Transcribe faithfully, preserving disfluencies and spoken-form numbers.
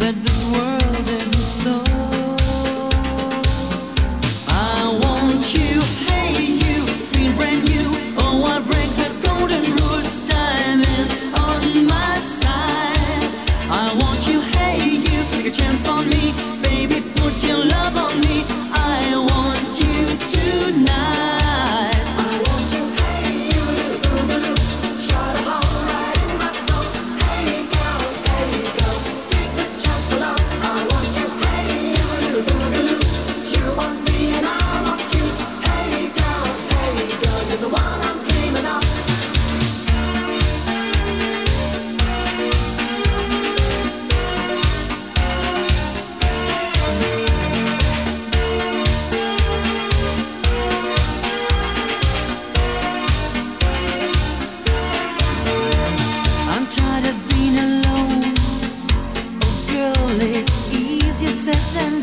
but this world isn't so. I want you, hey you, feel brand new. Oh, I break the golden rules. Time is on my side. I want you, hey you, take a chance on me, baby. Put your love on me. I want you tonight. I want you, hey you, little boogaloo. Shut a hole right in my soul. Hey girl, hey girl, take this chance for love. I want you, hey you, little boogaloo. You want me and I want you. Hey girl, hey girl, you're the one I'm dreaming of. I'm tired of being alone. Oh girl, it's easier said than